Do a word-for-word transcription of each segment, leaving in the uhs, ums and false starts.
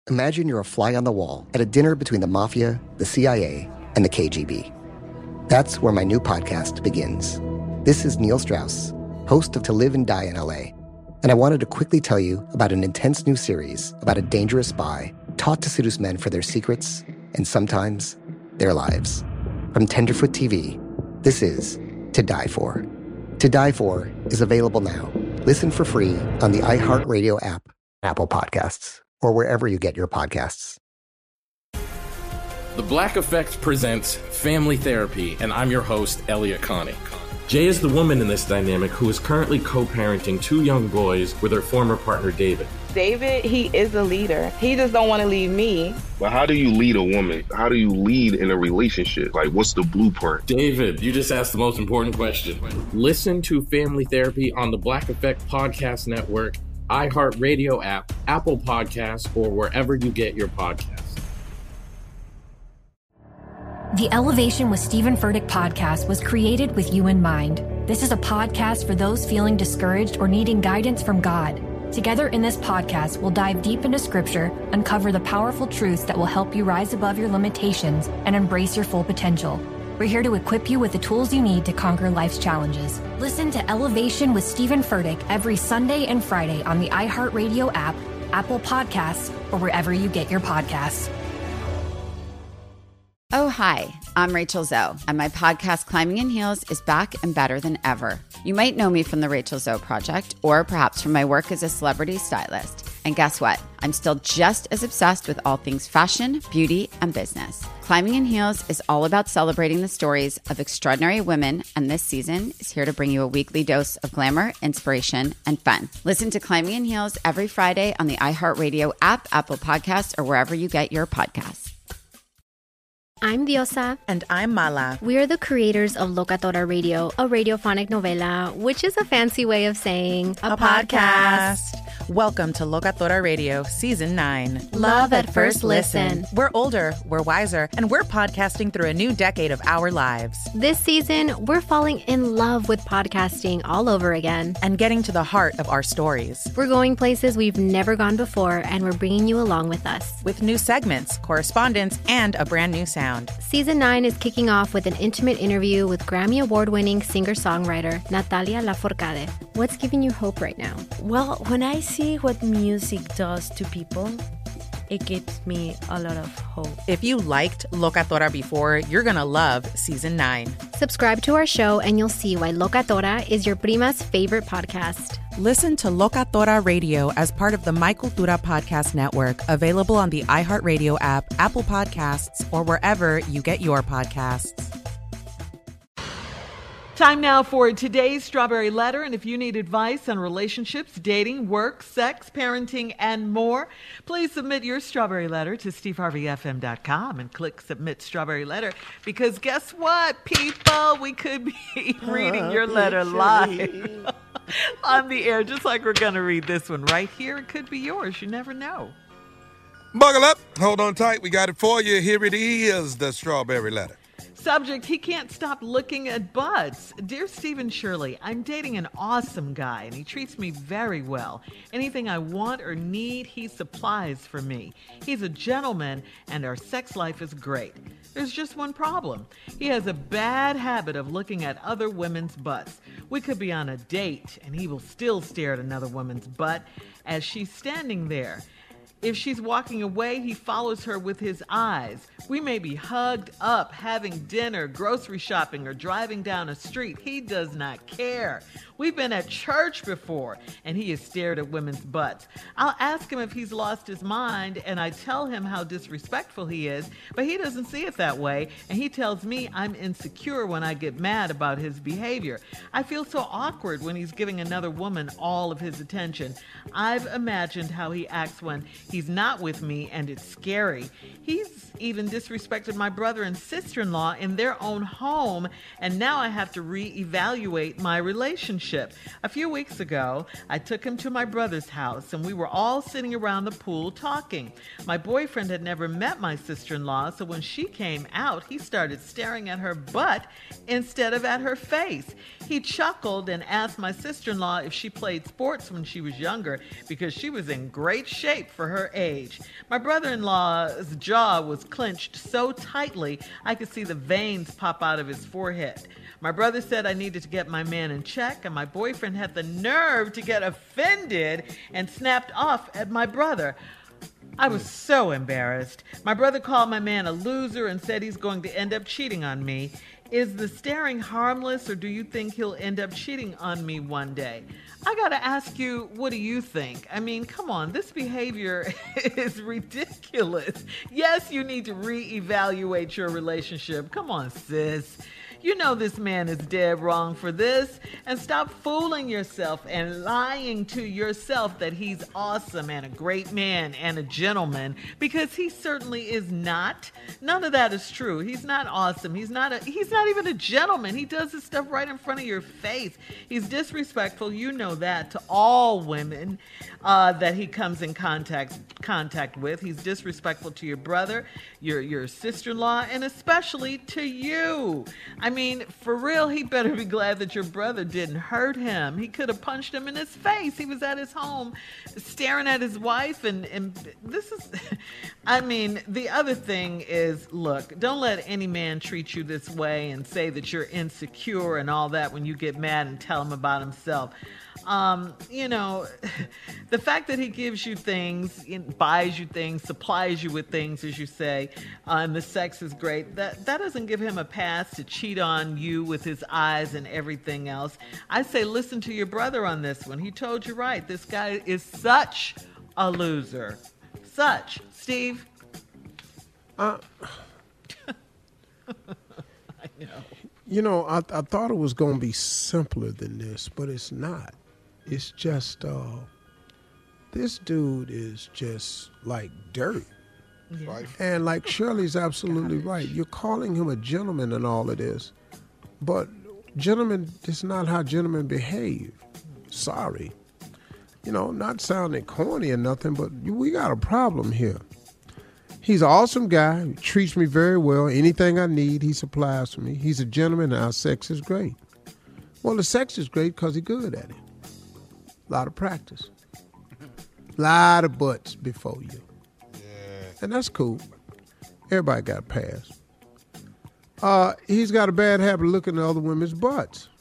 Imagine you're a fly on the wall at a dinner between the mafia, the C I A, and the K G B. That's where my new podcast begins. This is Neil Strauss, host of To Live and Die in L A, and I wanted to quickly tell you about an intense new series about a dangerous spy taught to seduce men for their secrets and sometimes their lives. From Tenderfoot T V, this is To Die For. To Die For is available now. Listen for free on the iHeartRadio app, Apple Podcasts, or wherever you get your podcasts. The Black Effect presents Family Therapy, and I'm your host, Elliot Connie. Jay is the woman in this dynamic who is currently co-parenting two young boys with her former partner, David. David, he is a leader. He just don't want to leave me. But how do you lead a woman? How do you lead in a relationship? Like, what's the blueprint? David, you just asked the most important question. Listen to Family Therapy on the Black Effect Podcast Network, iHeartRadio app, Apple Podcasts, or wherever you get your podcasts. The Elevation with Stephen Furtick podcast was created with you in mind. This is a podcast for those feeling discouraged or needing guidance from God. Together in this podcast, we'll dive deep into Scripture, uncover the powerful truths that will help you rise above your limitations and embrace your full potential. We're here to equip you with the tools you need to conquer life's challenges. Listen to Elevation with Stephen Furtick every Sunday and Friday on the iHeartRadio app, Apple Podcasts, or wherever you get your podcasts. Oh, hi, I'm Rachel Zoe, and my podcast, Climbing in Heels, is back and better than ever. You might know me from the Rachel Zoe Project, or perhaps from my work as a celebrity stylist. And guess what? I'm still just as obsessed with all things fashion, beauty, and business. Climbing in Heels is all about celebrating the stories of extraordinary women, and this season is here to bring you a weekly dose of glamour, inspiration, and fun. Listen to Climbing in Heels every Friday on the iHeartRadio app, Apple Podcasts, or wherever you get your podcasts. I'm Diosa. And I'm Mala. We are the creators of Locatora Radio, a radiophonic novela, which is a fancy way of saying a, a podcast. podcast. Welcome to Locatora Radio, Season nine. Love at first listen. We're older, we're wiser, and we're podcasting through a new decade of our lives. This season, we're falling in love with podcasting all over again. And getting to the heart of our stories. We're going places we've never gone before, and we're bringing you along with us. With new segments, correspondence, and a brand new sound. Season nine is kicking off with an intimate interview with Grammy Award-winning singer-songwriter Natalia Lafourcade. What's giving you hope right now? Well, when I see what music does to people, it gives me a lot of hope. If you liked Locatora before, you're going to love Season nine. Subscribe to our show and you'll see why Locatora is your prima's favorite podcast. Listen to Locatora Radio as part of the My Cultura Podcast Network, available on the iHeartRadio app, Apple Podcasts, or wherever you get your podcasts. Time now for today's Strawberry Letter, and if you need advice on relationships, dating, work, sex, parenting, and more, please submit your Strawberry Letter to steve harvey f m dot com and click Submit Strawberry Letter, because guess what, people? We could be reading your letter live on the air, just like we're going to read this one right here. It could be yours. You never know. Buckle up. Hold on tight. We got it for you. Here it is, the Strawberry Letter. Subject, he can't stop looking at butts. Dear Stephen Shirley, I'm dating an awesome guy and he treats me very well. Anything I want or need, he supplies for me. He's a gentleman and our sex life is great. There's just one problem. He has a bad habit of looking at other women's butts. We could be on a date and he will still stare at another woman's butt as she's standing there. If she's walking away, he follows her with his eyes. We may be hugged up, having dinner, grocery shopping, or driving down a street. He does not care. We've been at church before, and he has stared at women's butts. I'll ask him if he's lost his mind, and I tell him how disrespectful he is, but he doesn't see it that way, and he tells me I'm insecure when I get mad about his behavior. I feel so awkward when he's giving another woman all of his attention. I've imagined how he acts when he's not with me, and it's scary. He's even disrespected my brother and sister-in-law in their own home, and now I have to reevaluate my relationship. A few weeks ago, I took him to my brother's house, and we were all sitting around the pool talking. My boyfriend had never met my sister-in-law, so when she came out, he started staring at her butt instead of at her face. He chuckled and asked my sister-in-law if she played sports when she was younger, because she was in great shape for her her age. My brother-in-law's jaw was clenched so tightly I could see the veins pop out of his forehead. My brother said I needed to get my man in check, and my boyfriend had the nerve to get offended and snapped off at my brother. I was so embarrassed. My brother called my man a loser and said he's going to end up cheating on me. Is the staring harmless, or do you think he'll end up cheating on me one day? I gotta ask you, what do you think? I mean, come on, this behavior is ridiculous. Yes, you need to reevaluate your relationship. Come on, sis. You know this man is dead wrong for this. And stop fooling yourself and lying to yourself that he's awesome and a great man and a gentleman, because he certainly is not. None of that is true. He's not awesome. He's not a, he's not even a gentleman. He does this stuff right in front of your face. He's disrespectful. You know that, to all women uh, that he comes in contact contact with. He's disrespectful to your brother, your your sister-in-law, and especially to you. I mean, for real, he better be glad that your brother didn't hurt him. He could have punched him in his face. He was at his home staring at his wife, and, and this is, I mean, the other thing is, look, don't let any man treat you this way and say that you're insecure and all that when you get mad and tell him about himself. Um, you know, the fact that he gives you things, buys you things, supplies you with things, as you say, uh, and the sex is great, that, that doesn't give him a pass to cheat on you with his eyes and everything else. I say listen to your brother on this one. He told you right. This guy is such a loser. Such. Steve? Uh, I know. You know, I, I thought it was going to be simpler than this, but it's not. It's just, uh, this dude is just like dirt. Yeah. And like Shirley's absolutely right. You're calling him a gentleman and all of this, but gentlemen, it's not how gentlemen behave. Sorry. You know, not sounding corny or nothing, but we got a problem here. He's an awesome guy. He treats me very well. Anything I need, he supplies for me. He's a gentleman, and our sex is great. Well, the sex is great because he's good at it. A lot of practice. A lot of butts before you. Yeah. And that's cool. Everybody got a pass. Uh, he's got a bad habit of looking at other women's butts.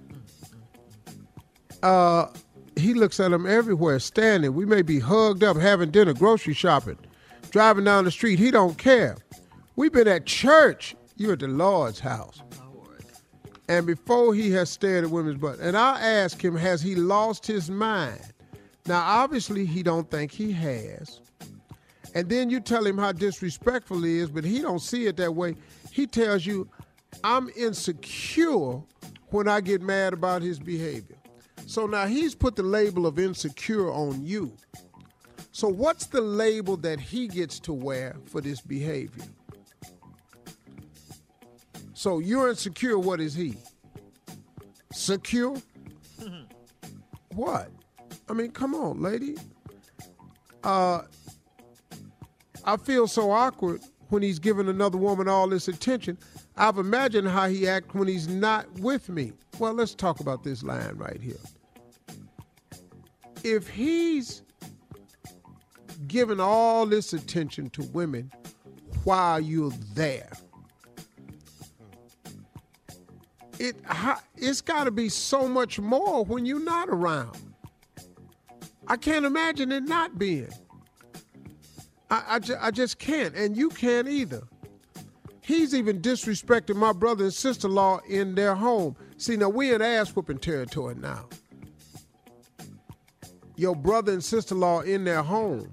Uh, he looks at them everywhere, standing. We may be hugged up, having dinner, grocery shopping, driving down the street. He don't care. We've been at church. You're at the Lord's house. And before he has stared at women's butt. And I ask him, has he lost his mind? Now, obviously, he don't think he has. And then you tell him how disrespectful he is, but he don't see it that way. He tells you, I'm insecure when I get mad about his behavior. So now he's put the label of insecure on you. So what's the label that he gets to wear for this behavior? So you're insecure, what is he? Secure? Mm-hmm. What? I mean, come on, lady. Uh, I feel so awkward when he's giving another woman all this attention. I've imagined how he acts when he's not with me. Well, let's talk about this line right here. If he's giving all this attention to women while you're there, it it's got to be so much more when you're not around. I can't imagine it not being. I, I, ju- I just can't, and you can't either. He's even disrespecting my brother and sister-in-law in their home. See, now we're in ass-whooping territory now. Your brother and sister-in-law in their home.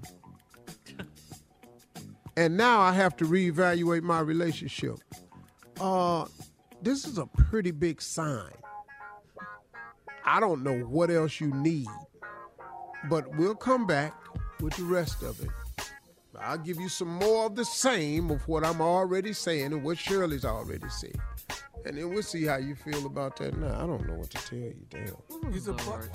And now I have to reevaluate my relationship. Uh, this is a pretty big sign. I don't know what else you need, but we'll come back with the rest of it. I'll give you some more of the same of what I'm already saying and what Shirley's already said. And then we'll see how you feel about that now. I don't know what to tell you, damn. He's a butt watcher.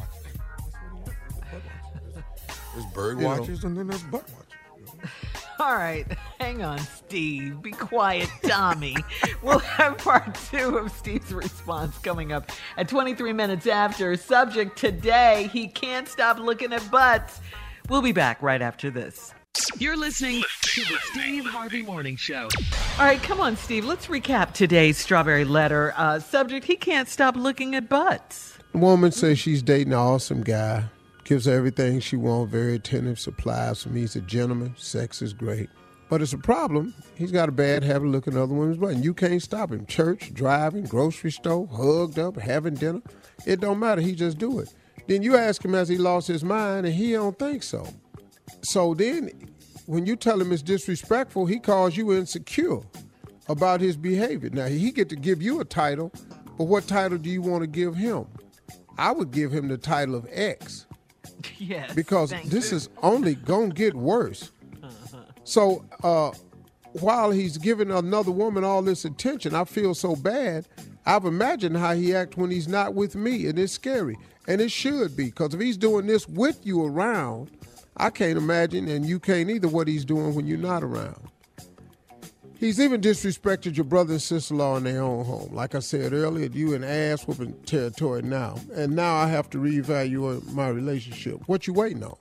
There's bird watchers and then there's butt watchers. All right, hang on, Steve. Be quiet, Tommy. We'll have part two of Steve's response coming up at twenty-three minutes after. Subject today, he can't stop looking at butts. We'll be back right after this. You're listening to the Steve Harvey Morning Show. All right, come on, Steve. Let's recap today's Strawberry Letter. Uh, subject, he can't stop looking at butts. Woman says she's dating an awesome guy. Gives her everything she wants, very attentive, supplies for me. He's a gentleman. Sex is great. But it's a problem. He's got a bad habit of looking at other women's butt, and you can't stop him. Church, driving, grocery store, hugged up, having dinner. It don't matter. He just do it. Then you ask him, has he lost his mind, and he don't think so. So then when you tell him it's disrespectful, he calls you insecure about his behavior. Now, he get to give you a title, but what title do you want to give him? I would give him the title of X. Yes. Because this you. is only going to get worse. Uh-huh. So uh, while he's giving another woman all this attention, I feel so bad. I've imagined how he acts when he's not with me, and it's scary. And it should be, because if he's doing this with you around, I can't imagine, and you can't either, what he's doing when you're not around. He's even disrespected your brother and sister-in-law in their own home. Like I said earlier, you in ass-whooping territory now. And now I have to reevaluate my relationship. What you waiting on?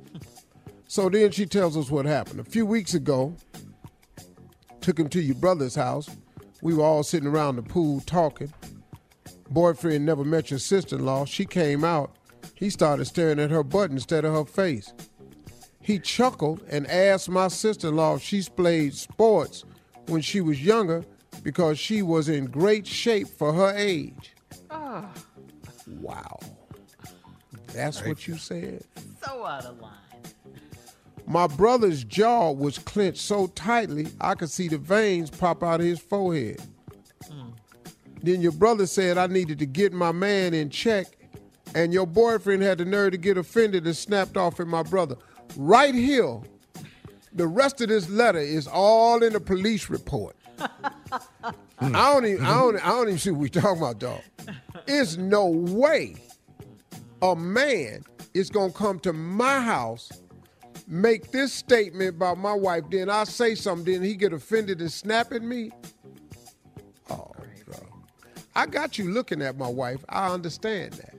So then she tells us what happened. A few weeks ago, took him to your brother's house. We were all sitting around the pool talking. Boyfriend never met your sister-in-law. She came out. He started staring at her butt instead of her face. He chuckled and asked my sister-in-law if she's played sports when she was younger because she was in great shape for her age. Oh. Wow. That's what you said? So out of line. My brother's jaw was clenched so tightly I could see the veins pop out of his forehead. Mm. Then your brother said I needed to get my man in check, and your boyfriend had the nerve to get offended and snapped off at my brother. Right here, the rest of this letter is all in the police report. I don't even, I don't, I don't even see what we're talking about, dog. There's no way a man is going to come to my house, make this statement about my wife, then I say something, then he get offended and snap at me. Oh, bro. I got you looking at my wife. I understand that.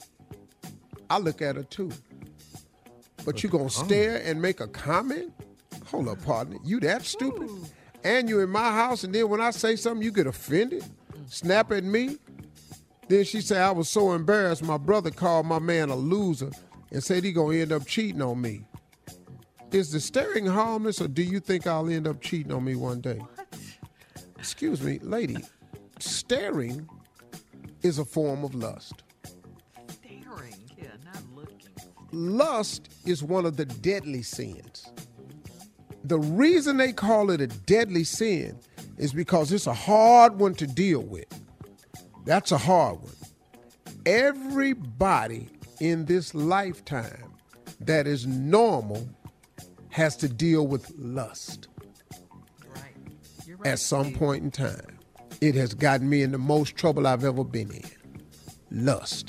I look at her too. But you gonna stare and make a comment? Hold up, partner. You that stupid? Ooh. And you in my house, and then when I say something, you get offended? Snap at me? Then she said, I was so embarrassed, my brother called my man a loser and said he gonna end up cheating on me. Is the staring harmless, or do you think I'll end up cheating on me one day? What? Excuse me, lady, staring is a form of lust. Staring, yeah, not looking. Lust is one of the deadly sins. The reason they call it a deadly sin is because it's a hard one to deal with. That's a hard one. Everybody in this lifetime that is normal has to deal with lust. Right. You're right, at some Steve. point in time. It has gotten me in the most trouble I've ever been in. Lust.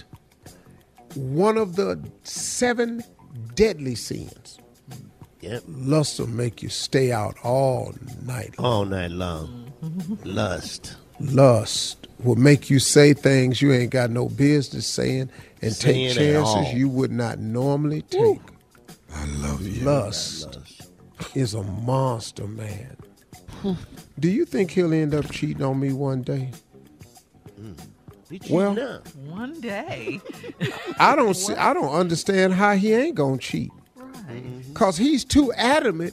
One of the seven deadly sins. Yep. Lust will make you stay out all night long. All night long. Lust. Lust will make you say things you ain't got no business saying and Saying take at chances all. you would not normally take. Woo. I love you. Lust is a monster, man. Do you think he'll end up cheating on me one day? Mm. He cheating Well, now. One day. I don't see. I don't understand how he ain't gonna cheat. Right. Cause he's too adamant.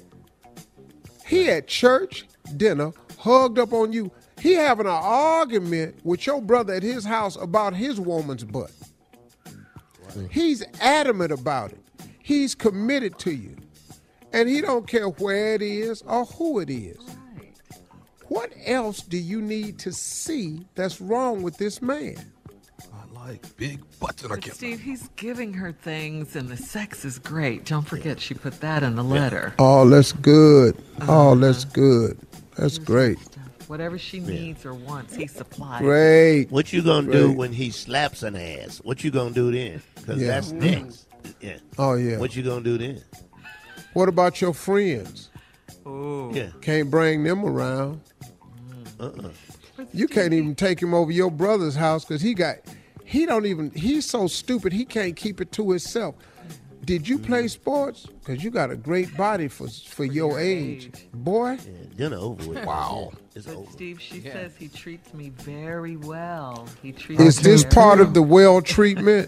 He at church dinner, hugged up on you. He having an argument with your brother at his house about his woman's butt. Wow. He's adamant about it. He's committed to you, and he don't care where it is or who it is. Right. What else do you need to see that's wrong with this man? I like big butts, and I But can't. Steve, he's giving her things, and the sex is great. Don't forget, she put that in the letter. Oh, that's good. Oh, Uh-huh. that's good. That's great. Whatever she needs or wants, he supplies. Great. What you gonna do Great. when he slaps an ass? What you gonna do then? Because Yeah. that's next. Yeah. Oh, yeah. What you gonna do then? What about your friends? Ooh. Yeah. Can't bring them around. Uh-uh. You can't even take him over your brother's house because he got, he don't even, he's so stupid he can't keep it to himself. Did you play sports? Because you got a great body for for your age. Boy. Yeah, dinner over with. Wow. It's But over. Steve, she Yeah. says he treats me very well. He treats Is me this very part well. of the well treatment?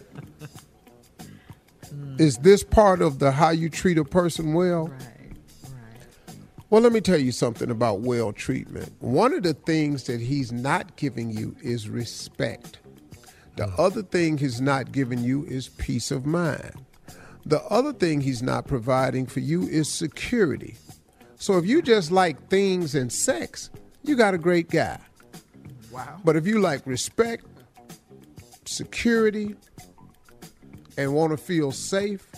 Is this part of the how you treat a person well? Right, right. Well, let me tell you something about well treatment. One of the things that he's not giving you is respect. The other thing he's not giving you is peace of mind. The other thing he's not providing for you is security. So if you just like things and sex, you got a great guy. Wow. But if you like respect, security, and want to feel safe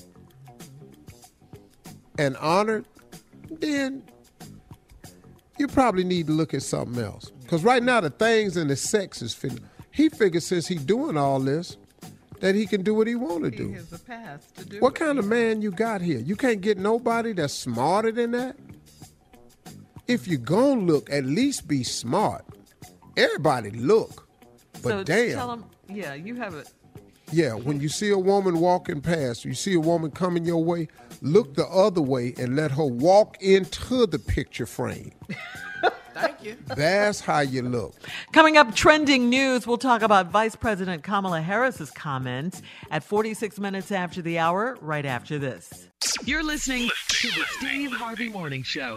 and honored, then you probably need to look at something else. Because right now the things and the sex is fit. He figures since he's doing all this, that he can do what he want to He do. has a pass to do What it. kind of man you got here? You can't get nobody that's smarter than that? If you gonna look, at least be smart. Everybody look. But so damn. tell him, yeah, you have a. Yeah, when you see a woman walking past, you see a woman coming your way, look the other way and let her walk into the picture frame. Thank you. That's how you look. Coming up, trending news. We'll talk about Vice President Kamala Harris's comments at forty-six minutes after the hour, right after this. You're listening to the Steve Harvey Morning Show.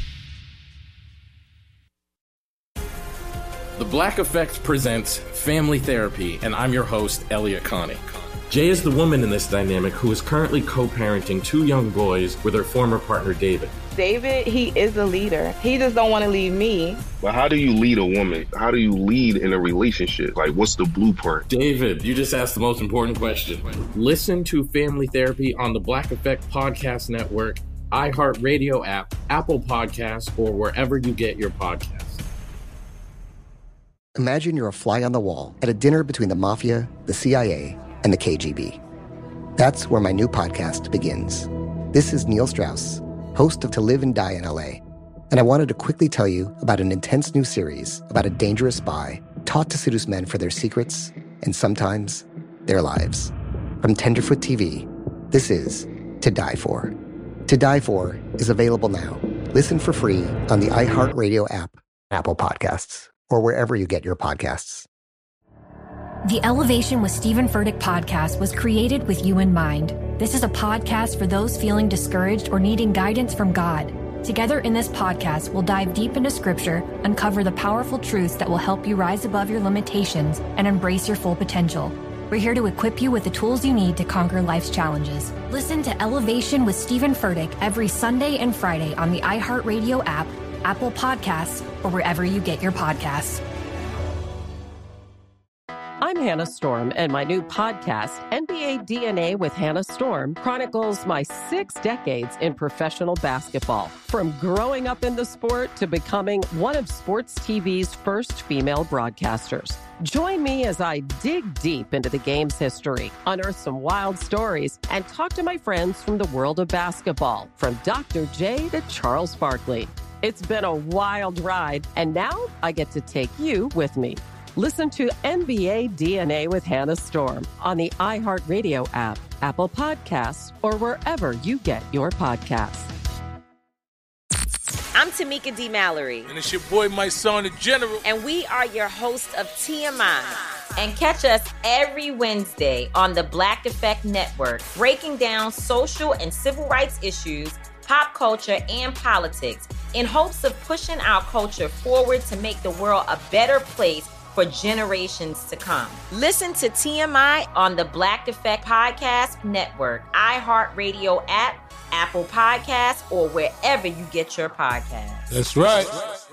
The Black Effect presents Family Therapy, and I'm your host, Elliot Connie. Jay is the woman in this dynamic who is currently co-parenting two young boys with her former partner, David. David, he is a leader. He just don't want to leave me. But how do you lead a woman? How do you lead in a relationship? Like, what's the blueprint? David, you just asked the most important question. Listen to Family Therapy on the Black Effect Podcast Network, iHeartRadio app, Apple Podcasts, or wherever you get your podcasts. Imagine you're a fly on the wall at a dinner between the mafia, the C I A, and the K G B. That's where my new podcast begins. This is Neil Strauss, host of To Live and Die in L A, and I wanted to quickly tell you about an intense new series about a dangerous spy taught to seduce men for their secrets and sometimes their lives. From Tenderfoot T V, this is To Die For. To Die For is available now. Listen for free on the iHeartRadio app, Apple Podcasts, or wherever you get your podcasts. The Elevation with Stephen Furtick podcast was created with you in mind. This is a podcast for those feeling discouraged or needing guidance from God. Together in this podcast, we'll dive deep into scripture, uncover the powerful truths that will help you rise above your limitations and embrace your full potential. We're here to equip you with the tools you need to conquer life's challenges. Listen to Elevation with Stephen Furtick every Sunday and Friday on the iHeartRadio app, Apple Podcasts, or wherever you get your podcasts. I'm Hannah Storm, and my new podcast, N B A D N A with Hannah Storm, chronicles my six decades in professional basketball. From growing up in the sport to becoming one of sports T V's first female broadcasters. Join me as I dig deep into the game's history, unearth some wild stories, and talk to my friends from the world of basketball, from Doctor J to Charles Barkley. It's been a wild ride, and now I get to take you with me. Listen to N B A D N A with Hannah Storm on the iHeartRadio app, Apple Podcasts, or wherever you get your podcasts. I'm Tamika D. Mallory. And it's your boy, my son, the General. And we are your hosts of T M I. And catch us every Wednesday on the Black Effect Network, breaking down social and civil rights issues, pop culture, and politics in hopes of pushing our culture forward to make the world a better place for generations to come. Listen to T M I on the Black Effect Podcast Network, iHeartRadio app, Apple Podcasts, or wherever you get your podcasts. That's right.